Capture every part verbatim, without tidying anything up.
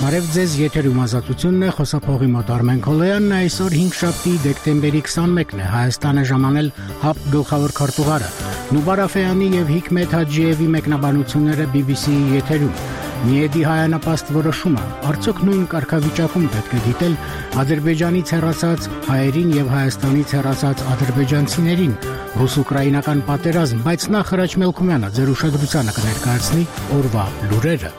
Բարև ձեզ, եթերում ազատությունն է, խոսափողի մոտ Արմեն Քոլոյանն է, այսօր հինգշաբթի դեկտեմբերի քսանմեկն է, Հայաստանը ժամանել ՀԱՊԿ գլխավոր քարտուղարը, Նուբար Աֆեյանի եւ Հիկմետ Հաջիևի մեկնաբանությունները բի բի սի-ի եթերում, Միեդի հայանապաստ որոշումը, արդյոք նույն կարգավիճակում պետք է դիտել Ադրբեջանից հեռացած հայերին եւ Հայաստանից հեռացած ադրբեջանցիներին, ռուս-ուկրաինական պատերազմ, բայց նախ Հրաչ Մելքումյանը ձեր ուշադրությանը կներկայացնի օրվա լուրերը։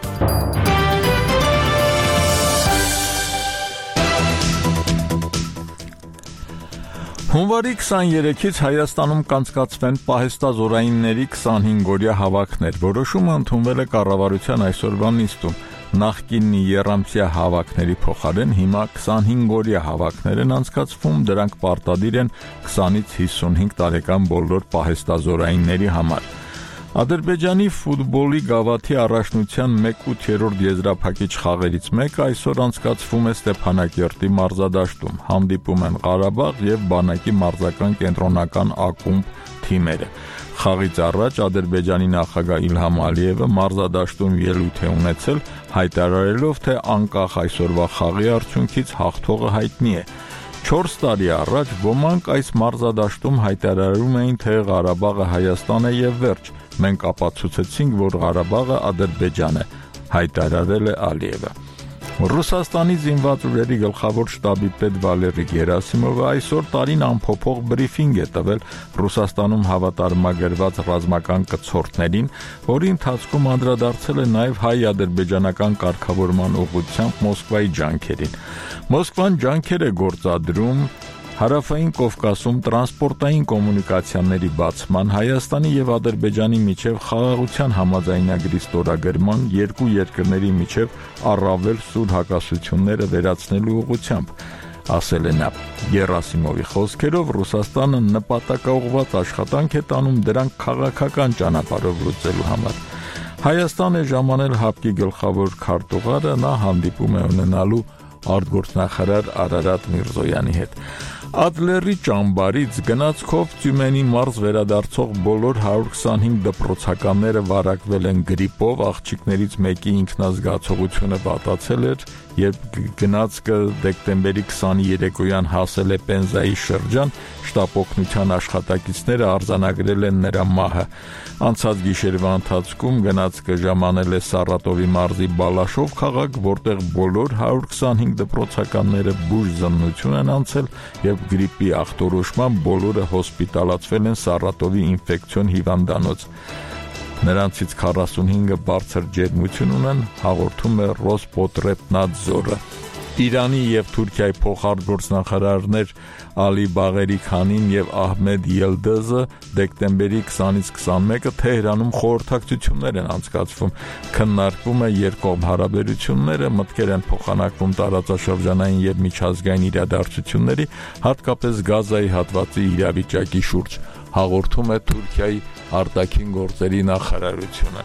Հունվարի քսաներեքից Հայաստանում կանցկացվեն պահեստազորայինների քսանհինգօրյա հավաքներ։ Որոշումը ընդունվել է կառավարության այսօրվա նիստում։ Նախկինի եռամսյա հավաքների փոխարեն հիմա քսանհինգօրյա հավաքներ են անցկացվում, դրանք պարտադիր են քսանից հիսունհինգ տարեկան բոլոր պահեստազորայինների համար։ Ադրբեջանի ֆուտբոլի գավաթի առաջնության մեկ ութերորդ եզրափակիչ խաղերից մեկը այսօր անցկացվում է Ստեփանակերտի մարզադաշտում։ Հանդիպում են Ղարաբաղ եւ Բանակի մարզական կենտրոնական ակումբ թիմերը։ Խաղից առաջ Ադրբեջանի նախագահ Իլհամ Ալիևը մարզադաշտում ելույթ է ունեցել, հայտարարելով, թե անկախ այսօրվա խաղի արդյունքից հաղթողը հայտնի է։ Չորս տարի առաջ ոմանք այս մարզադաշտում հայտարարում էին, թե Ղարաբաղը Հայաստան է եւ վերջ։ Մենք ապացուցեցինք, որ Ղարաբաղը Ադրբեջան է, հայտարարել է Ալիևը։ Ռուսաստանի զինված ուժերի գլխավոր շտաբի պետ Վալերի Գերասիմովը այսօր տարին ամփոփող բրիֆինգ է տվել Ռուսաստանում հավատարմագրված ռազմական կցորդներին, որի ընթացքում անդրադարձել է նաև հայ-ադրբեջանական կարգավորման ուղղությամբ Մոսկվայի ջանքերին։ Մոսկվան ջանքեր է գործադրում Հարավային Կովկասում տրանսպորտային կոմունիկացիաների բացման, Հայաստանի եւ Ադրբեջանի միջև խաղաղության համաձայնագրի ստորագրման, երկու երկրների միջև առավել սուր հակասությունները վերացնելու ուղղությամբ, ասել է նա։ Գերասիմովի խոսքերով Ռուսաստանը նպատակաուղղված աշխատանք է տանում դրանք քաղաքական ճանապարհով լուծելու համար։ Հայաստան է ժամանել ՀԱՊԿ-ի գլխավոր քարտուղարը, նա հանդիպում է ունենալու արտգործնախարար Արարատ Միրզոյանի հետ։ Ադլերի ճամբարից գնացքով Թյումենի մարզ վերադարձող բոլոր հարյուր քսանհինգ դպրոցականները վարակվել են գրիպով, աղջիկներից մեկի ինքնազգացողությունը վատացել էր եւ գնացքը դեկտեմբերի քսանի երեկոյան հասել է Պենզայի շրջան, շտապօգնության աշխատակիցները արձանագրել են նրա մահը։ Անցած գիշերվա ընթացքում գնացքը ժամանել է Սարատովի մարզի Բալաշով քաղաք, որտեղ բոլոր հարյուր քսանհինգ դպրոցականները բուժ զննություն են անցել եւ գրիպի ախտորոշմամբ բոլորը հոսպիտալացվել են Սարատովի ինֆեկցիոն հիվանդանոց։ Նրանցից քառասունհինգը բարձր ջերմություն ունեն, հաղորդում է Ռոսպոտրեբնադզորը։ Իրանի եւ Թուրքիայի փոխարտգործնախարարներ Ալի Բաղերի Քանին եւ Ահմեդ Ելդեզը դեկտեմբերի քսանից քսանմեկը Թեհրանում խորհրդակցություններ են անցկացվում։ Քննարկվում է երկկողմ հարաբերությունները, մտքեր են փոխանակվում տարածաշրջանային եւ միջազգային իրադարձությունների, հատկապես Գազայի հատվածի իրավիճակի շուրջ, հաղորդում է Թուրքիայի արտաքին գործերի նախարարությունը։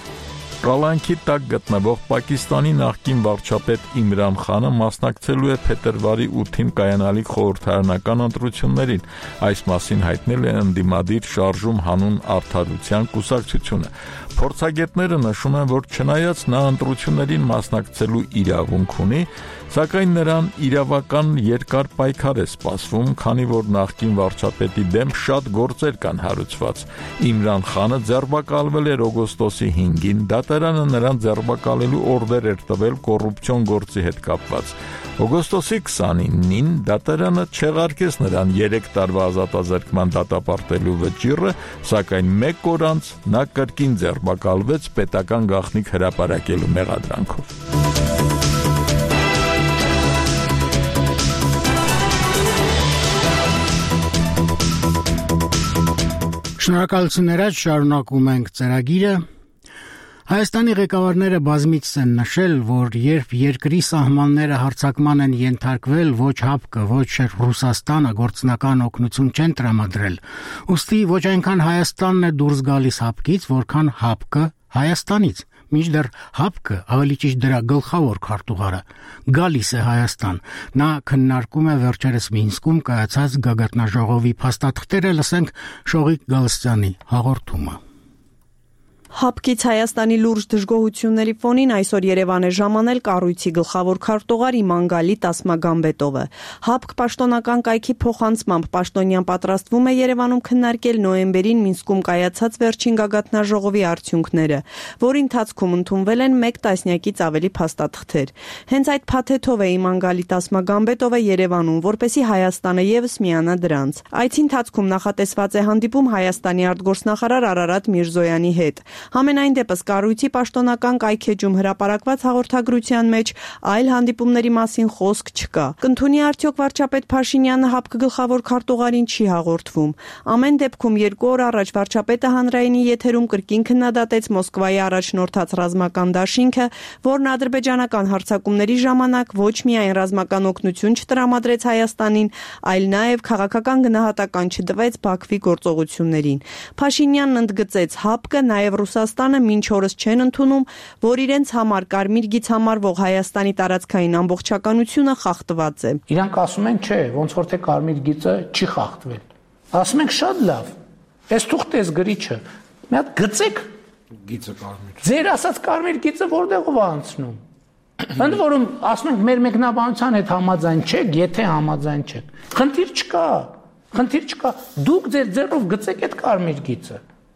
Կալանքի տակ գտնվող Պակիստանի նախկին վարչապետ Իմրան Խանը մասնակցելու է փետրվարի ութին կայանալիք խորհրդարանական ընտրություններին։ Այս մասին հայտնել է ընդդիմադիր շարժում հանուն արդարության կուսակցությունը։ Փորձագետները նշում են, որ չնայած նա ընտրություններին մասնակցելու իրավունք ունի, սակայն նրան իրավական երկար պայքար է սպասվում, քանի որ նախկին վարչապետի դեմ շատ գործեր կան հարուցված։ Իմրան Խանը ձերբակալվել էր օգոստոսի հինգին, դատարանը նրան ձերբակալելու օրդեր էր տվել կոռուպցիոն գործի հետ կապված։ Օգոստոսի քսանինին դատարանը չեղարկեց նրան երեք տարվա ազատազրկման դատապարտելու վճիռը, սակայն մեկ օր անց նա կրկին ձերբակալվեց պետական գաղտնիք հրապարակելու մեղադրանքով։ Շնորհակալություն, շարունակում ենք ծրագիրը։ Հայաստանի ղեկավարները բազմիցս են նշել, որ երբ երկրի սահմանները հարձակման են ենթարկվել, ոչ ՀԱՊԿ-ը, ոչ Ռուսաստանը գործնական օգնություն չեն տրամադրել։ Ուստի ոչ այնքան Հայաստանն է դուրս գալիս ՀԱՊԿ-ից, որքան ՀԱՊԿ-ը Հայաստանից։ Մինչդեռ ՀԱՊԿ-ը, ավելի ճիշտ դրա գլխավոր քարտուղարը, գալիս է Հայաստան։ Նա քննարկում է վերջերս Մինսկում կայացած գագաթնաժողովի փաստաթղթերը, լսենք Շողիկ Գալստյանի հաղորդումը։ Հապկից Հայաստանի լուրջ դժգոհությունների ֆոնին այսօր Երևան է ժամանել կառույցի գլխավոր քարտուղար Իմանգալի Տասմագամբետովը։ Հապկ պաշտոնական կայքի փոխանցմամբ պաշտոնյան պատրաստվում է Երևանում քննարկել նոյեմբերին Մինսկում կայացած վերջին գագաթնաժողովի արդյունքները, որի ընթացքում ընդունվել են մեկ տասնյակից ավելի փաստաթղթեր։ Հենց այդ փաթեթով է Իմանգալի Տասմագամբետովը Երևանում, որպեսզի Հայաստանը ևս միանա դրանց։ Այցի ընթացքում նախատեսված է հանդիպում Հայաստանի արտգործնախարար Արարատ Միրզոյանի հետ։ Համենայն դեպս կառույցի պաշտոնական կայքեջում հրապարակված հաղորդագրության մեջ այլ հանդիպումների մասին խոսք չկա։ Կընդունի արդյոք վարչապետ Փաշինյանը հապկ գլխավոր քարտուղարին չի հաղորդվում։ Ամեն դեպքում երկու օր առաջ վարչապետը հանրայինի եթերում կրկին քննադատեց Մոսկվայի առաջնորդած ռազմական դաշինքը, որն ադրբեջանական հարձակումների ժամանակ ոչ միայն ռազմական օգնություն չտրամադրեց Հայաստանին, այլ նաև քաղաքական գնահատական չտվեց Բաքվի գործողություններին։ Փաշինյանն ընդգծեց հապկը նաև Ռուսաստանը մինչ օրս չեն ընդունում, որ իրենց համար կարմիր գիծ համարվող Հայաստանի տարածքային ամբողջականությունը խախտված է։ Իրանք ասում են, չէ, ոնց որ թե կարմիր գիծը չի խախտվել։ Ասում ենք շատ լավ։ Այս թուղթ էս գրիչը։ Մի հատ գծեք գիծը կարմիր։ Ձեր ասած կարմիր գիծը որտեղով է անցնում։ Ընդ որում ասում ենք մեր մեկնաբանության հետ համաձայն չեք, եթե համաձայն չեք։ Խնդիր չկա։ Խնդիր չկա։ Դուք ձեր ձեռով գծեք այդ կարմիր գիծը։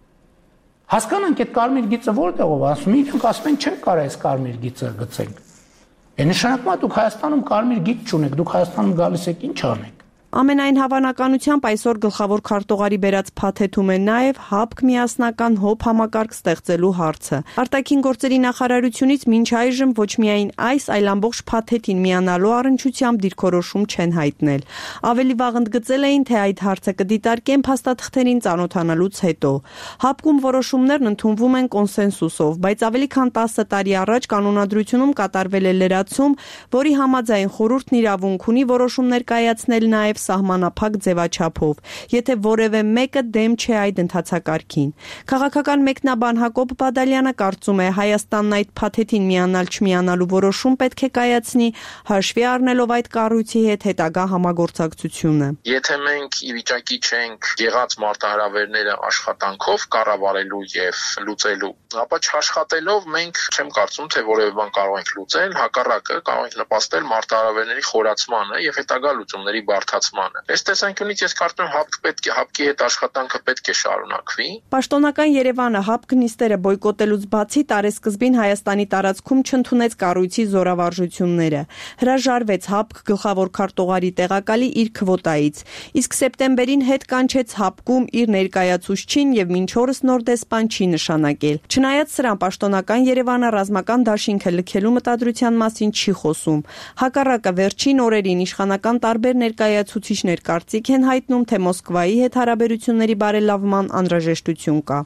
Հասկանանք այդ կարմիր գիծը որտեղով ասում են, իրենք ասում են չենք կարող այս կարմիր գիծը գծենք։ Է նշանակում է դուք Հայաստանում կարմիր գիծ չունեք, դուք Հայաստանում գալիս եք ինչ անեք։ Ամենայն հավանականությամբ այսօր գլխավոր քարտուղարի բերած փաթեթում է նաև հապկ միասնական հոբ համակարգ ստեղծելու հարցը։ Արտաքին գործերի նախարարությունից մինչ այժմ ոչ միայն այս, այլ ամբողջ փաթեթին միանալու առնչությամբ դիրքորոշում չեն հայտնել։ Ավելի վաղ ընդգծել էին, թե այդ հարցը կդիտարկեն փաստաթղթերին ծանոթանալուց հետո։ Հապկում որոշումներն ընդունվում են կոնսենսուսով, բայց ավելի քան տասը տարի առաջ կանոնադրությունում կատարվել է լրացում, որի համաձայն խորհուրդն իրավունք ունի որոշումներ կայացնել նաև սահմանափակ ձևաչափով, եթե որևէ մեկը դեմ չէ այդ ընթացակարգին։ Քաղաքական մեկնաբան Հակոբ Բադալյանը կարծում է Հայաստանն այդ փաթեթին միանալ չմիանալու որոշում պետք է կայացնի, հաշվի առնելով այդ կառույցի հետ հետագա համագործակցությունը։ Եթե մենք ի վիճակի չենք եղած մարտահրավերները աշխատանքով կառավարելու եւ լուծելու, ապա չաշխատելով մենք չեմ կարծում, թե որևէ բան կարող ենք լուծել, հակառակը կարող ենք նպաստել մարտահրավերների խորացմանը եւ հետագա լուծումների բարդացմանը։ Այս տեսանկյունից ես կարծում եմ հապկ պետք է հապկի հետ աշխատանքը պետք է շարունակվի։ Պաշտոնական Երևանը հապկ նիստերը բոյկոտելուց բացի տարեսկզբին Հայաստանի տարածքում չընդունեց կառույցի զորավարժությունները։ Հրաժարվեց հապկ գլխավոր քարտուղարի տեղակալի իր քվոտայից, իսկ սեպտեմբերին հետ կանչեց հապկում իր ներկայացուցչին եւ մինչ օրս նոր դեսպան չի նշանակել։ Չնայած սրան պաշտոնական Երևանը ռազմական դաշինքը լքելու մտադրության մասին չի խոսում։ Հակառակը վերջին օրերին իշխանական տարբեր ներկայացուցիչներ կարծիք են հայտնում, թե Մոսկվայի հետ հարաբերությունների բարելավման անհրաժեշտություն կա։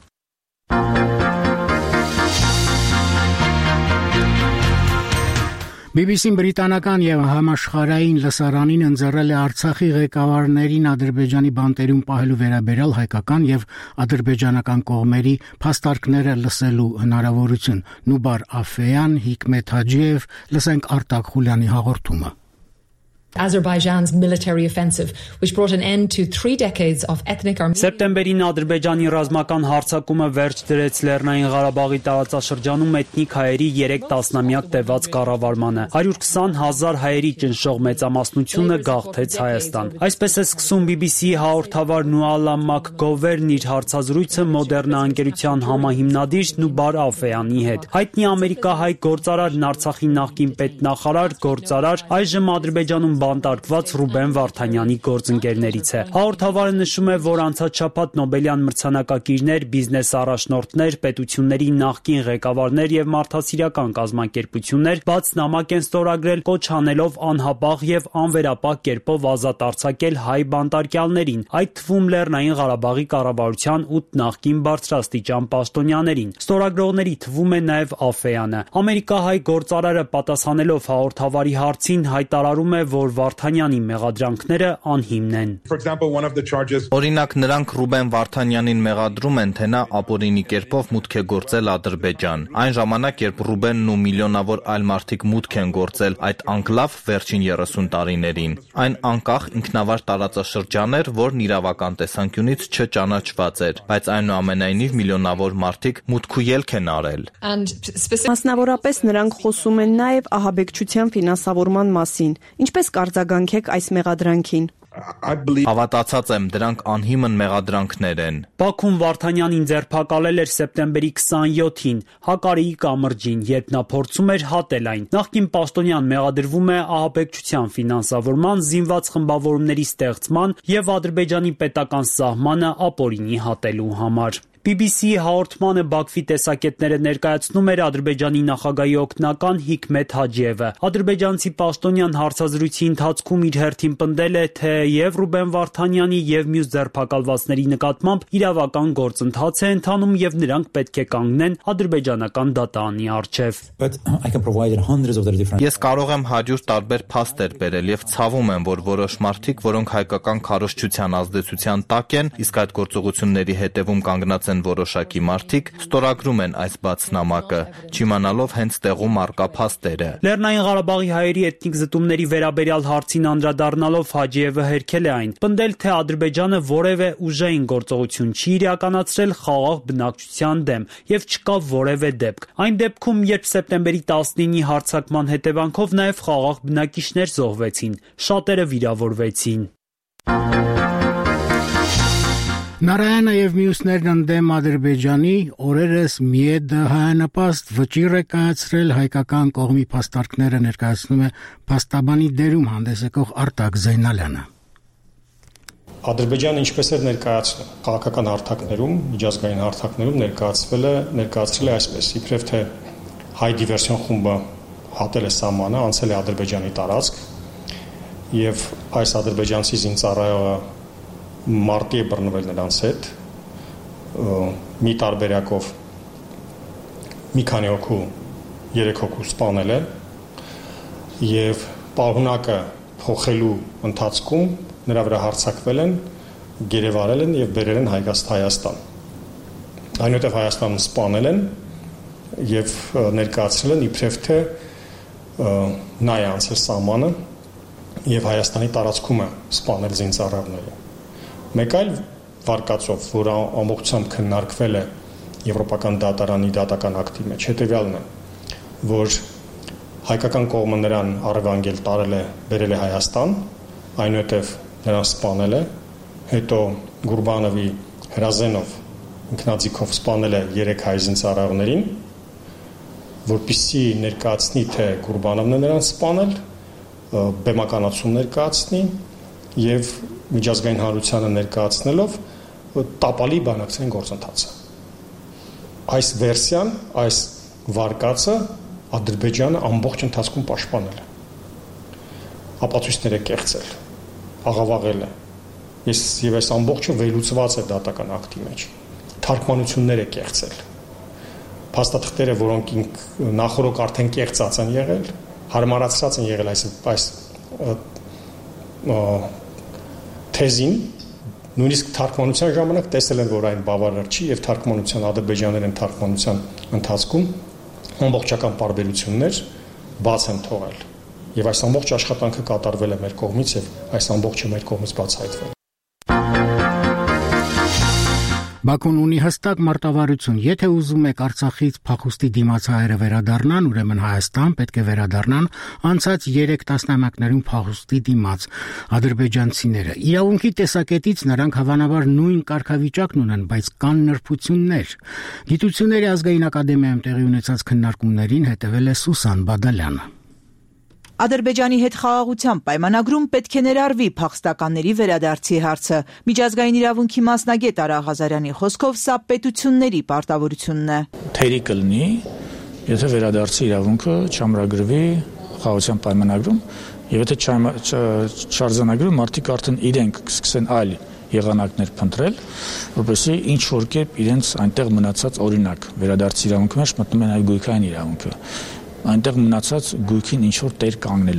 բի բի սին բրիտանական եւ համաշխարհային լսարանին ընձեռել է Արցախի ղեկավարներին Ադրբեջանի բանտերում պահելու վերաբերյալ հայկական եւ ադրբեջանական կողմերի փաստարկները լսելու հնարավորություն։ Նուբար Աֆեյան, Հիկմետ Հաջիև, լսենք Արտակ Խուլյանի հաղորդումը։ Azerbaijan's military offensive, which brought an end to three decades of ethnic Armenian. Սեպտեմբերին Ադրբեջանի ռազմական հարձակումը վերջ դրեց Լեռնային Ղարաբաղի տարածաշրջանում էթնիկ հայերի երեք տասնամյակ տևած կառավարմանը։ հարյուր քսան հազար հայերի ճնշող մեծամասնությունը գաղթեց Հայաստան։ Այսպես է սկսում բի բի սի հաղորդավար Նուալա Մակգովերն իր հարցազրույցը Մոդեռնա ընկերության համահիմնադիր Նուբար Աֆեյանի հետ։ Հայտնի ամերիկահայ գործարարն Արցախի նախկին պետնախարար, գործարար, այժմ Ադրբեջանում բանտարկված Ռուբեն Վարդանյանի գործընկերներից է։ Հաղորդավարը նշում է, որ անցած շաբաթ Նոբելյան մրցանակակիրներ, բիզնես առաջնորդներ, պետությունների նախկին ղեկավարներ եւ մարդասիրական կազմակերպություններ բաց նամակ են ստորագրել կոչ անելով անհապաղ եւ անվերապահ կերպով ազատ արձակել հայ բանտարկյալներին, այդ թվում Լեռնային Ղարաբաղի կառավարության ութ նախկին բարձրաստիճան պաշտոնյաներին։ Ստորագրողների թվում է նաեւ Աֆեյանը։ Ամերիկահայ գործարարը պատասխանելով հաղորդավարի հարցին հայտարարում է, որ որ Վարդանյանի մեղադրանքները անհիմն են։ Օրինակ, նրանք Ռուբեն Վարդանյանին մեղադրում են, թե նա ապօրինի կերպով մուտք է գործել Ադրբեջան։ Այն ժամանակ, երբ Ռուբենն ու միլիոնավոր այլ մարդիկ մուտք են գործել այդ անկլավ վերջին երեսուն տարիներին, այն անկախ ինքնավար տարածաշրջան էր, որն իրավական տեսանկյունից չճանաչված էր, բայց այնուամենայնիվ միլիոնավոր մարդիկ մուտք ու ելք են արել։ Մասնավորապես նրանք խոսում են նաև ահաբեկչության ֆինանսավորման մասին։ Ինչպես կարձագանքեք այս մեղադրանքին։ Հավատացած եմ, դրանք անհիմն մեղադրանքներ են։ Բաքուն Վարդանյանին ձերբակալել էր սեպտեմբերի քսաներկուին Հակարիի կամրջին, երբ նա փորձում էր հատել այն։ Նախկին պաշտոնյան մեղադրվում է ահաբեկչության ֆինանսավորման, զինված խմբավորումների ստեղծման եւ Ադրբեջանի պետական սահմանը ապօրինի հատելու համար։ բի բի սի-ի հաղորդմանը Բաքվի տեսակետները ներկայացնում էր Ադրբեջանի նախագահի օգնական Հիկմետ Հաջիևը։ Ադրբեջանցի պաշտոնյան հարցազրույցի ընթացքում իր հերթին պնդել է, թե եւ Ռուբեն Վարդանյանի եւ մյուս ձերբակալվածների նկատմամբ իրավական գործընթաց է ընթանում եւ նրանք պետք է կանգնեն ադրբեջանական դատարանի առջեւ։ Ես կարող եմ հարյուր տարբեր փաստեր բերել եւ ցավում եմ, որ որոշ մարդիկ, որոնք հայկական քարոզչության ազդեցության տակ են, իսկ այդ գործողությունների հետևում կանգնած են որոշակի մարդիկ, ստորագրում են այս բաց նամակը, չիմանալով հենց տեղում առկա փաստերը։ Լեռնային Ղարաբաղի հայերի էթնիկ զտումների վերաբերյալ հարցին անդրադառնալով Հաջիևը հերքել է այն, պնդել, թե Ադրբեջանը որևէ ուժային գործողություն չի իրականացրել խաղաղ բնակչության դեմ եւ չկա որևէ դեպք։ Այն դեպքում, երբ սեպտեմբերի տասնինի հարձակման հետևանքով նաեւ խաղաղ բնակիչներ զոհվեցին, շատերը վիրավորվեցին։ Նարայանը եւ մյուսներն ընդդեմ Ադրբեջանի օրերս Միեդը հայանպաստ վճիռ է կայացրել հայկական կողմի փաստարկները ներկայացնում է փաստաբանի դերում հանդես եկող Արտակ Զեյնալյանը։ Ադրբեջանը ինչպես էր ներկայացնում քաղաքական հարթակներում, միջազգային հարթակներում ներկայացվել է, ներկայացրել է այսպես, իբրև թե հայ դիվերսիոն խումբը հատել է սահմանը, անցել է Ադրբեջանի տարածք եւ այս ադրբեջանցի զինծառայողը մարտի է բռնվել նրանց հետ, մի տարբերակով մի քանի հոգու, երեք հոգու սպանել է եւ պահունակը փոխելու ընթացքում նրա վրա հարձակվել են, գերեվարել են եւ բերել են Հայաստան։ Այնուհետեւ Հայաստանում սպանել են եւ ներկայացրել են իբրև թե նա է անցել սահմանը եւ Հայաստանի տարածքում է սպանել զինծառայողները։ Մեկ այլ վարկածով, որը ամբողջությամբ քննարկվել է Եվրոպական դատարանի դատական ակտի մեջ, հետևյալն է, որ հայկական կողմը նրան առևանգել տարել է, բերել է Հայաստան, այնուհետև նրան սպանել է, հետո Գուրբանովի հրազենով ինքնաձիգով սպանել է երեք հայ զինծառայողներին, որպեսզի ներկայացնի, թե Գուրբանովն է նրան սպանել, բեմականացում ներկայացնի եւ միջազգային հանրությանը ներկայացնելով տապալի բանակցային գործընթացը։ Այս վերսիան, այս վարկածը Ադրբեջանը ամբողջ ընթացքում պաշտպանել է։ Ապացույցներ է կեղծել, աղավաղել է։ Ես եւ այս ամբողջը վերլուծված է դատական ակտի մեջ։ Թարգմանություններ է կեղծել։ Փաստաթղթերը, որոնք նախորոք արդեն կեղծած են եղել, հարմարացած են եղել այս այս թեզին, նույնիսկ թարգմանության ժամանակ տեսել են, որ այն բավարար չի եւ թարգմանության ադրբեջաներեն թարգմանության ընթացքում ամբողջական պարբերություններ բաց են թողել եւ այս ամբողջ աշխատանքը կատարվել է մեր կողմից եւ այս ամբողջը մեր կողմից բացահայտվել։ Բաքուն ունի հստակ մարտավարություն, եթե ուզում եք Արցախից փախուստի դիմաց հայերը վերադառնան, ուրեմն Հայաստան պետք է վերադառնան անցած երեք տասնամյակներում փախուստի դիմաց ադրբեջանցիները։ Իրավունքի տեսակետից նրանք հավանաբար նույն կարգավիճակն ունեն, բայց կան նրբություններ։ Գիտությունների ազգային ակադեմիայում տեղի ունեցած քննարկումներին հետևել է Սուսան Բադալյանը։ Ադրբեջանի հետ խաղաղության պայմանագրում պետք է ներառվի փախստականների վերադարձի հարցը։ Միջազգային իրավունքի մասնագետ Արա Ղազարյանի խոսքով սա պետությունների պարտավորությունն է։ Թերի կլինի, եթե վերադարձի իրավունքը չամրագրվի խաղաղության պայմանագրում, եւ եթե չարձանագրվի, մարդիկ արդեն իրենք կսկսեն այլ եղանակներ փնտրել, որպեսզի ինչ որ կերպ իրենց այնտեղ մնացած օրինակ վերադարձի իրավունքի մեջ մտնում են այլ գույքային իրավունքը։ Այնտեղ մնացած գույքին ինչ որ տեր կանգնելու։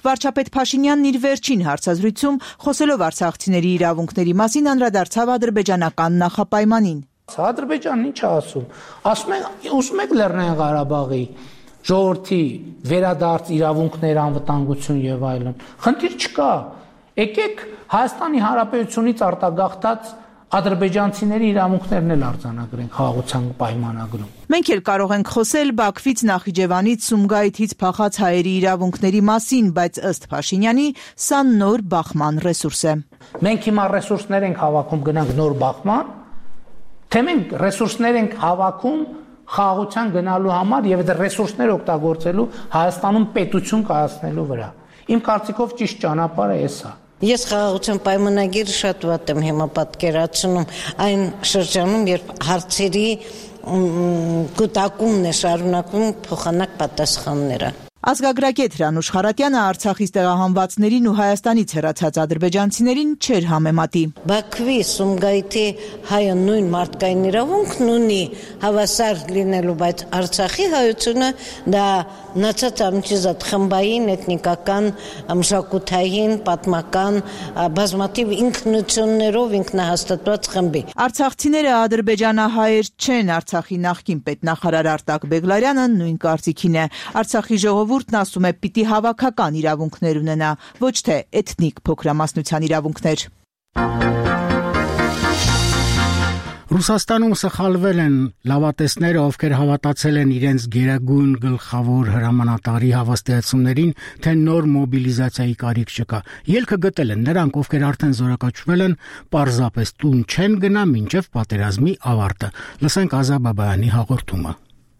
Վարչապետ Փաշինյանն իր վերջին հարցազրույցում խոսելով արցախցիների իրավունքների մասին անդրադարձավ ադրբեջանական նախապայմանին։ Ադրբեջանն ինչ ասում։ Ասում են, ուզում եք Լեռնային Ղարաբաղի ժողովրդի վերադարձ իրավունքներ, անվտանգություն եւ այլն։ Խնդիր չկա։ Եկեք Հայաստանի Հանրապետությունից արտագաղթած ադրբեջանցիների իրավունքներն էլ արձանագրենք խաղաղության պայմանագրում։ Մենք էլ կարող ենք խոսել Բաքվից, Նախիջևանից, Սումգայիթից փախած հայերի իրավունքների մասին, բայց ըստ Փաշինյանի, սա նոր բախման ռեսուրս է։ Մենք հիմա ռեսուրսներ ենք հավաքում, գնանք նոր բախման, թե մենք ռեսուրսներ ենք հավաքում խաղաղության գնալու համար եւ այդ ռեսուրսները օգտագործելու Հայաստանում պետություն կայացնելու վրա։ Իմ կարծիքով ճիշտ ճանապարհը էսա։ Ես խաղաղության պայմանագիրը շատ վատ եմ հիմա պատկերացնում այն շրջանում, երբ հարցերի կուտակումն է շարունակվում փոխանակ պատասխանները։ Ազգագրագետ Հրանուշ Խարատյանը Արցախից տեղահանվածներին ու Հայաստանից հեռացած ադրբեջանցիներին չէր համեմատի։ Բաքվի, Սումգայիթի հայը նույն մարդկային իրավունքն ունի հավասար լինելու, բայց Արցախի հայությունը դա նացած ամչիզատ խմբային, էթնիկական, մշակութային, պատմական, բազմաթիվ ինքնություններով ինքնահաստատված խմբի։ Արցախցիները ադրբեջանահայեր չեն, Արցախի նախկին պետնախարար Արտակ Բեգլարյանը նույն կարծիքին է։ Արցախի ժողովուրդն ասում է պիտի հավաքական իրավունքներ ունենա, ոչ թե էթնիկ փոքրամասնության իրավունքներ։ Ռուսաստանում սխալվել են լավատեսները, ովքեր հավատացել են իրենց գերագույն գլխավոր հրամանատարի հավաստիացումներին, թե նոր մոբիլիզացիայի կարիք չկա։ Ելքը գտել են նրանք, ովքեր արդեն զորակոչվել են, պարզապես տուն չեն գնա մինչև պատերազմի ավարտը։ Լսենք Ազա Բաբայանի հաղորդումը։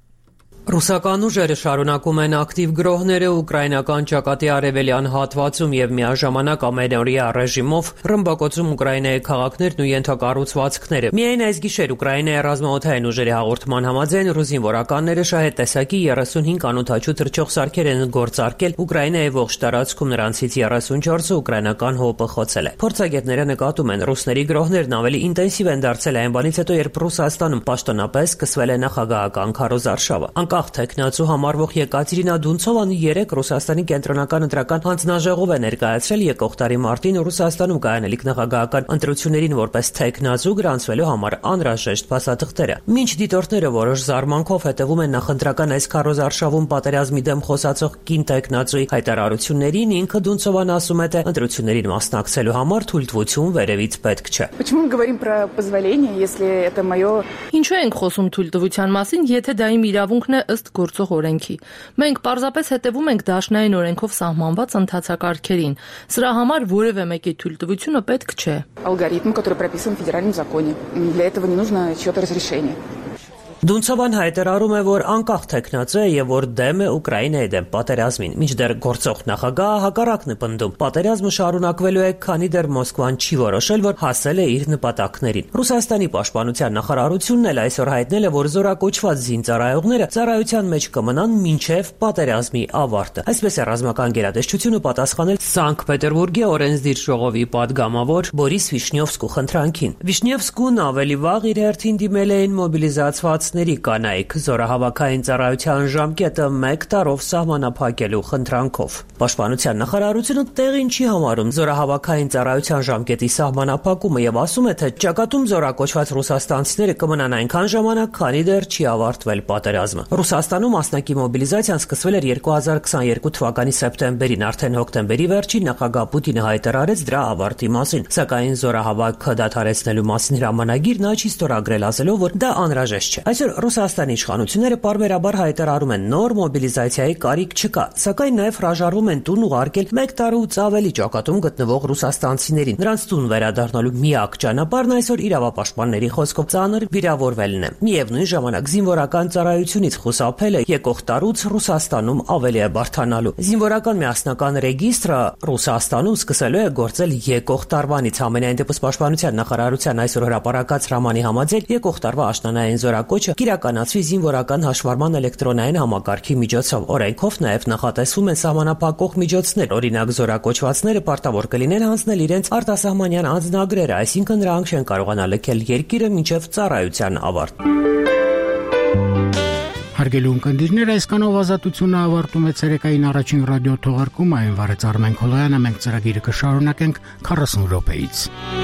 Ռուսական ուժերը շարունակում են ակտիվ գրոհները ուկրաինական ճակատի արևելյան հատվածում եւ միաժամանակ ամենօրյա ռեժիմով ռմբակոծում Ուկրաինայի քաղաքներն ու ենթակառուցվածքները։ Միայն այս գիշեր Ուկրաինայի ռազմաօդային ուժերի հաղորդման համաձայն ռուս զինվորականները շահետ տեսակի երեսունհինգ անօդաչու թռչող սարքեր են գործարկել Ուկրաինայի ողջ տարածքում, նրանցից երեսունչորսը ուկրաինական հոպը խոցել է։ Փորձագետները նկատում են, ռուսների գրոհներն ավելի ինտենսիվ են դարձել այն բանից հետո, երբ Ռուսաստանում պաշտոնապես սկսվել է նախագահական քարոզարշավը։ Անկախ թեկնածու համարվող Եկատերինա Դունցովան երեք Ռուսաստանի կենտրոնական ընտրական հանձնաժողով է ներկայացրել եկող տարի մարտին Ռուսաստանում կայանալիք նախագահական ընտրություններին որպես թեկնածու գրանցվելու համար անհրաժեշտ փաստաթղթերը։ Մինչ դիտորդները որոշ զարմանքով հետևում են նախընտրական այս քարոզարշավում պատերազմի դեմ խոսացող կին թեկնածուի հայտարարություններին, ինքը Դունցովան ասում է, թե ընտրություններին մասնակցելու համար թույլտվություն վերևից պետք չէ։ Почему мы говорим про позволение, если это моё? Ինչու ենք խոսում թույլտվության մասին, եթե դա իմ իրավունքն է ըստ գործող օրենքի։ Մենք պարզապես հետևում ենք դաշնային օրենքով սահմանված ընթացակարգերին։ Սրա համար որևէ մեկի թույլտվությունը պետք չէ։ Алгоритм, который прописан в федеральном законе. Для этого не нужно чьё-то разрешение. Դունցովան հայտարարում է, որ անկախ թեկնածու է եւ որ դեմ է Ուկրաինայի դեմ պատերազմին, մինչդեռ գործող նախագահը հակառակն է պնդում։ Պատերազմը շարունակվելու է, քանի դեռ Մոսկվան չի որոշել, որ հասել է իր նպատակներին։ Ռուսաստանի պաշտպանության նախարարությունն էլ այսօր հայտնել է, որ զորակոչված զինծառայողները ծառայության մեջ կմնան մինչև պատերազմի ավարտը։ Այսպես է ռազմական գերատեսչությունը պատասխանել Սանկտ Պետերբուրգի օրենսդիր ժողովի падգամավոր Բորիս Վիշնյովսկու խնդրանքին։ Վիշնյովսկուն ավելի վաղ իր հերթին դիմել էին մոբիլիզացված կանայք զորահավաքային ծառայության ժամկետը մեկ տարով սահմանափակելու խնդրանքով։ Պաշտպանության նախարարությունը տեղին չի համարում զորահավաքային ծառայության ժամկետի սահմանափակումը եւ ասում է, թե ճակատում զորակոչված ռուսաստանցիները կմնան այնքան ժամանակ, քանի դեռ չի ավարտվել պատերազմը։ Ռուսաստանում մասնակի մոբիլիզացիան սկսվել էր երկու հազար քսաներկու թվականի սեպտեմբերին, արդեն հոկտեմբերի վերջին նախագահ Պուտինը հայտարարեց դրա ավարտի մասին, սակայն զորահավաքը դադարեցնելու մասին հրամանագիր նա չի ստորագրել, ասելով, որ դա անհրաժեշտ չէ։ Այսօր Ռուսաստանի իշխանությունները պարբերաբար հայտարարում են նոր մոբիլիզացիայի կարիք չկա, սակայն նաև հրաժարվում են տուն ուղարկել մեկ տարուց ավելի ճակատում գտնվող ռուսաստանցիներին։ Նրանց տուն վերադառնալու միակ ճանապարհն այսօր իրավապաշտպանների խոսքով ծանր վիրավորվելն է։ Միևնույն ժամանակ զինվորական ծառայությունից խուսափելը եկող տարուց Ռուսաստանում ավելի է բարդանալու։ Զինվորական միասնական ռեգիստրը Ռուսաստանում սկսելու է գործել եկող տարվանից։ Համենայն դեպս պաշտպանության նախարարության այսօր հրապարակած հրամանի համաձայն եկող տարվա աշնանային զորակոչը կիրականացվի զինվորական հաշվառման էլեկտրոնային համակարգի միջոցով։ Օրենքով նաև նախատեսվում են սահմանափակող միջոցներ, օրինակ զորակոչվածները պարտավոր կլինեն հանձնել իրենց արտասահմանյան անձնագրերը, այսինքն նրանք չեն կարողանա լքել երկիրը մինչև ծառայության ավարտ։ Հարգելի ունկնդիրներ, այսքանով ազատությունը ավարտում է ցերեկային առաջին ռադիո թողարկումը, այն վարեց Արմեն Քոլոյանը, մենք ծրագիրը կշարունակենք քառասուն րոպեից։